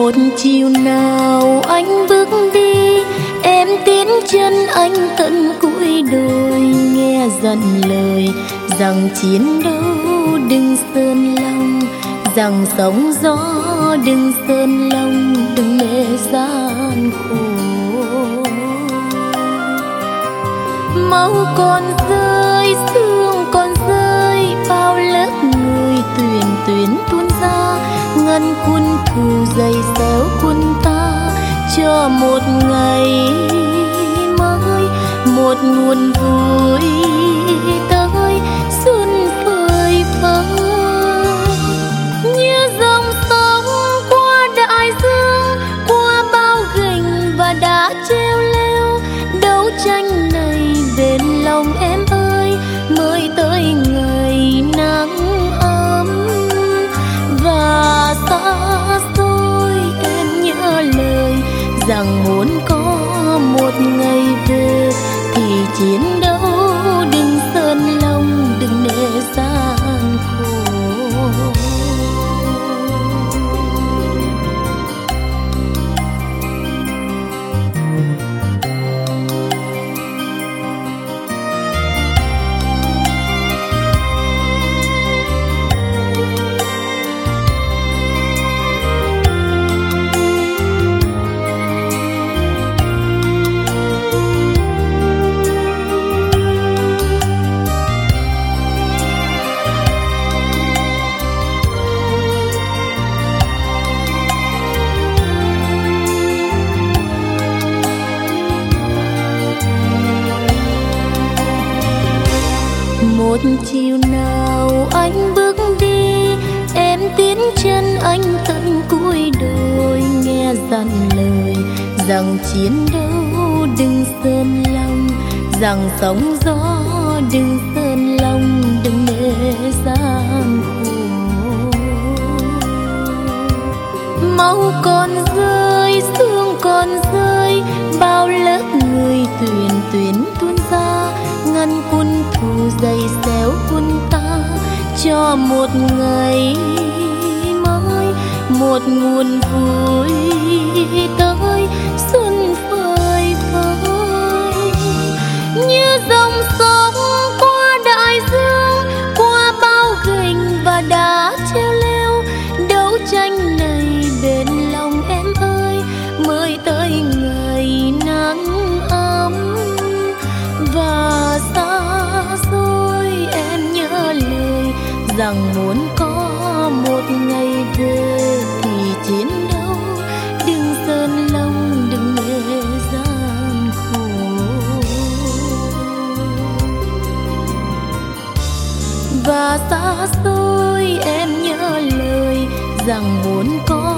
Một chiều nào anh bước đi, em tiến chân anh tận cuối đồi, nghe dặn lời rằng chiến đấu đừng sơn lòng, rằng sóng gió đừng sơn lòng, đừng nể gian khổ. Máu còn rơi, sương còn rơi, bao lớp người tuyển tuyển tuôn ra, ngăn quân thù dày xéo quân ta cho một ngày mới, một nguồn vui tới xuân phơi phới. Như dòng sông qua đại dương, qua bao gành và đá treo leo, đấu tranh này bên lòng em ơi, mới tới ngày nắng ấm. Và xa xôi em nhớ lời rằng muốn có một ngày về, thì chiến đấu đừng sơn lòng, đừng nể gian khổ. Một chiều nào anh bước đi, em tiến chân anh tận cuối đồi, nghe dặn lời rằng chiến đấu đừng sơn lòng, rằng sóng gió đừng sơn lòng, đừng nể gian khổ. Máu còn rơi, sương còn rơi, bao lớp người tuyển tuyển tuôn ra, ngăn quân thù dày xéo quân ta cho một ngày mới, một nguồn vui tới xuân phơi phới. Như dòng sông qua đại dương, qua bao gành và đá treo leo, đấu tranh này bên lòng em ơi, mới tới ngày nắng ấm. Và xa xôi em nhớ lời rằng muốn có một ngày về, thì chiến đấu đừng sơn lòng, đừng nể gian khổ. Và xa xôi em nhớ lời rằng muốn có